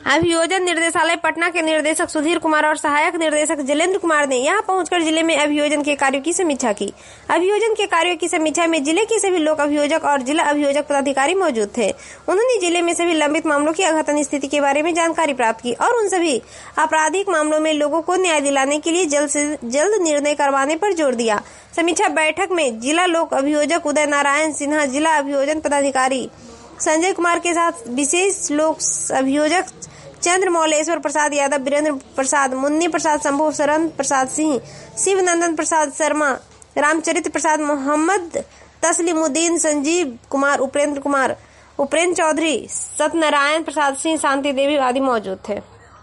अभियोजन निर्देशालय पटना के निदेशक सुधीर कुमार और सहायक निर्देशक जलेंद्र कुमार ने यहां पहुंचकर जिले में अभियोजन के कार्यों की समीक्षा की। अभियोजन के कार्यों की समीक्षा में जिले के सभी लोक अभियोजक और जिला अभियोजक पदाधिकारी मौजूद थे। उन्होंने जिले में सभी लंबित मामलों की अद्यतन स्थिति के बारे में जानकारी प्राप्त की और उन सभी आपराधिक मामलों में लोगों को न्याय दिलाने के लिए जल्द से जल्द निर्णय करवाने पर जोर दिया। समीक्षा बैठक में जिला लोक अभियोजक उदय नारायण सिन्हा, जिला अभियोजन पदाधिकारी संजय कुमार के साथ विशेष लोक अभियोजक चंद्रमौलेश्वर प्रसाद यादव, वीरेंद्र प्रसाद, मुन्नी प्रसाद शंभू, शरण प्रसाद सिंह, शिवनंदन प्रसाद शर्मा, रामचरित्र प्रसाद, मोहम्मद तस्लीमुद्दीन, संजीव कुमार, उपेंद्र चौधरी, सत्यनारायण प्रसाद सिंह, शांति देवी आदि मौजूद थे।